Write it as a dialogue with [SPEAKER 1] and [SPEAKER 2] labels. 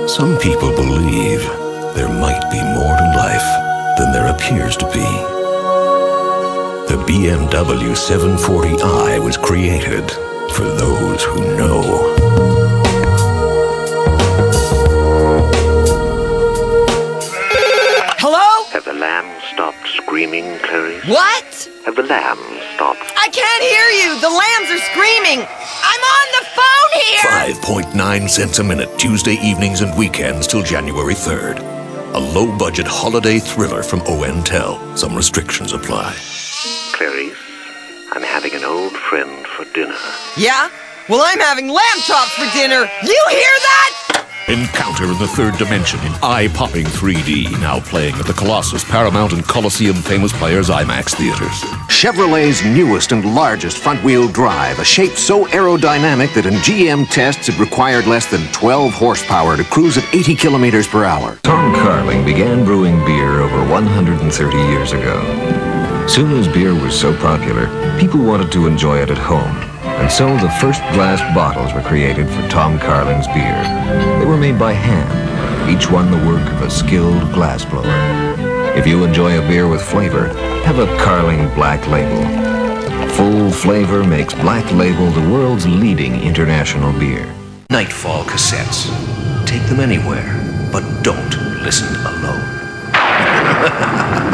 [SPEAKER 1] Some people believe there might be more to life than there appears to be. The BMW 740i was created for those who know.
[SPEAKER 2] Hello?
[SPEAKER 3] Have the lambs stopped screaming, Clarice?
[SPEAKER 2] What?
[SPEAKER 3] Have the lambs stopped?
[SPEAKER 2] I can't hear you. The lambs are screaming. I'm on the phone here.
[SPEAKER 1] 5.9 cents a minute, Tuesday evenings and weekends till January 3rd. A low-budget holiday thriller from ONTEL. Some restrictions apply.
[SPEAKER 3] Clarice, I'm having an old friend for dinner.
[SPEAKER 2] Yeah? Well, I'm having lamb chops for dinner. You hear that?
[SPEAKER 1] Encounter in the third dimension in eye-popping 3D, now playing at the Colossus, Paramount, and Coliseum Famous Players IMAX theaters.
[SPEAKER 4] Chevrolet's newest and largest front-wheel drive, a shape so aerodynamic that in GM tests it required less than 12 horsepower to cruise at 80 kilometers per hour.
[SPEAKER 5] Tom Carling began brewing beer over 130 years ago. Soon as beer was so popular, people wanted to enjoy it at home. And so the first glass bottles were created for Tom Carling's beer. They were made by hand, each one the work of a skilled glassblower. If you enjoy a beer with flavor, have a Carling Black Label. Full flavor makes Black Label the world's leading international beer.
[SPEAKER 1] Nightfall cassettes. Take them anywhere, but don't listen alone.